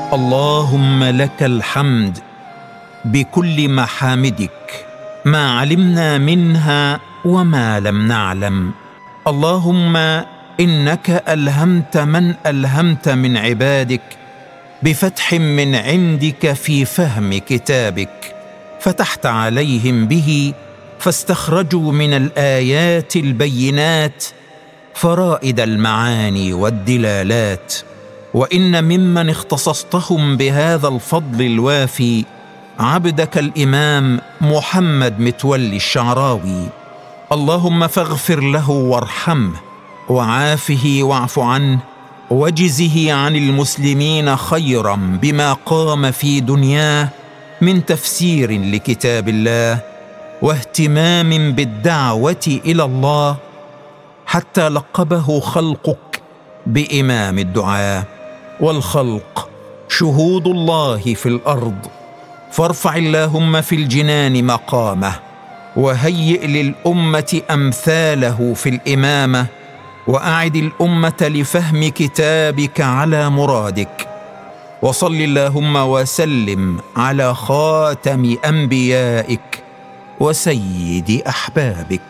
اللهم لك الحمد بكل محامدك، ما علمنا منها وما لم نعلم. اللهم إنك ألهمت من ألهمت من عبادك بفتح من عندك في فهم كتابك، فتحت عليهم به فاستخرجوا من الآيات البينات فرائد المعاني والدلالات. وإن ممن اختصصتهم بهذا الفضل الوافي عبدك الإمام محمد متولي الشعراوي. اللهم فاغفر له وارحمه وعافه واعف عنه، واجزه عن المسلمين خيرا بما قام في دنياه من تفسير لكتاب الله واهتمام بالدعوة إلى الله، حتى لقبه خلقك بإمام الدعاء. والخلق شهود الله في الأرض، فارفع اللهم في الجنان مقامه، وهيئ للأمة أمثاله في الإمامة، وأعد الأمة لفهم كتابك على مرادك. وصل اللهم وسلم على خاتم أنبيائك وسيد أحبابك.